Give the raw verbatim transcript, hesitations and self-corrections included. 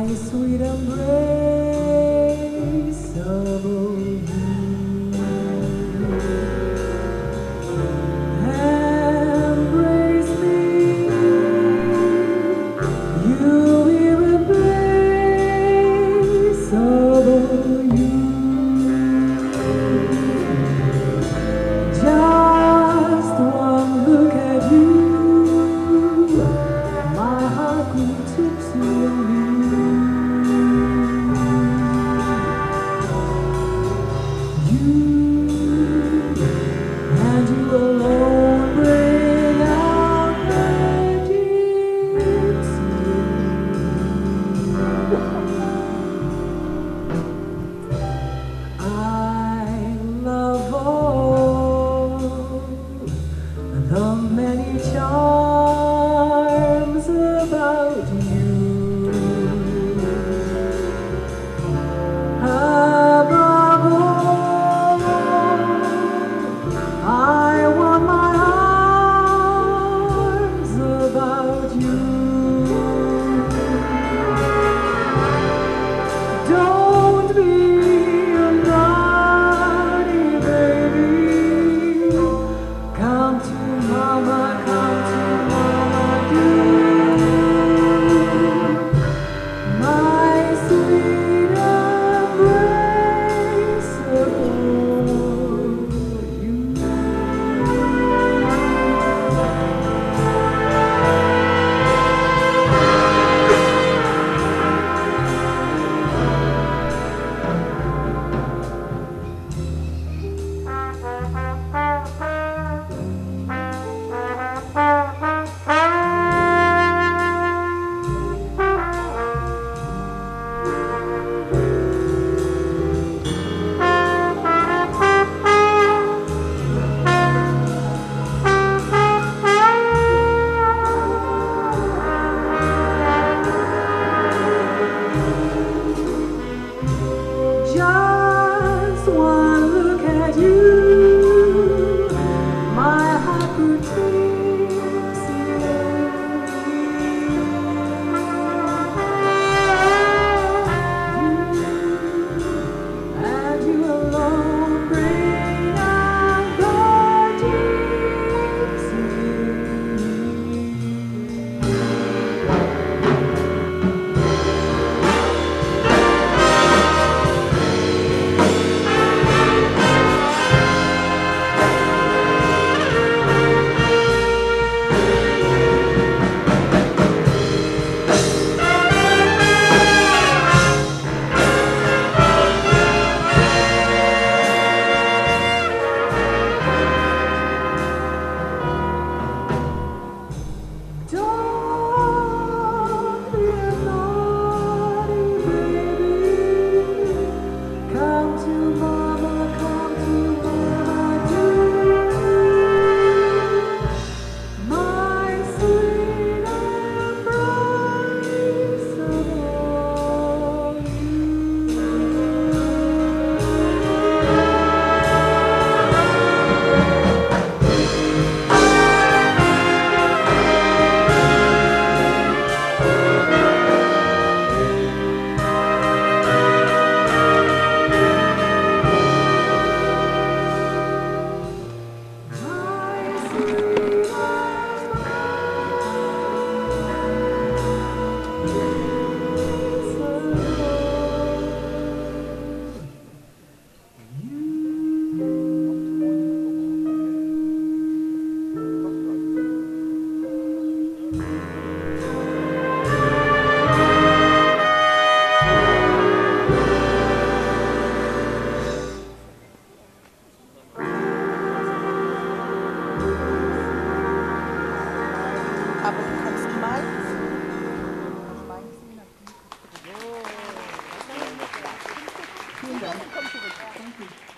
sweet embrace of you. Embrace me, you embrace of you. Just one look at you, my heart grew tipsy on you. You and you alone bring out the gypsy. I love all the many charms about you. Above all, I want my arms about you. Don't be a naughty baby. Come to mama, come to mama, do. My sweet embrace of you. Just one look at you, my heart grew tipsy. And you alone bring out the gypsy. Don't be a naughty baby. Come to mama, come to mama, do. My sweet embrace of Aber du kannst meins. Vielen Dank. Komm zurück. Danke.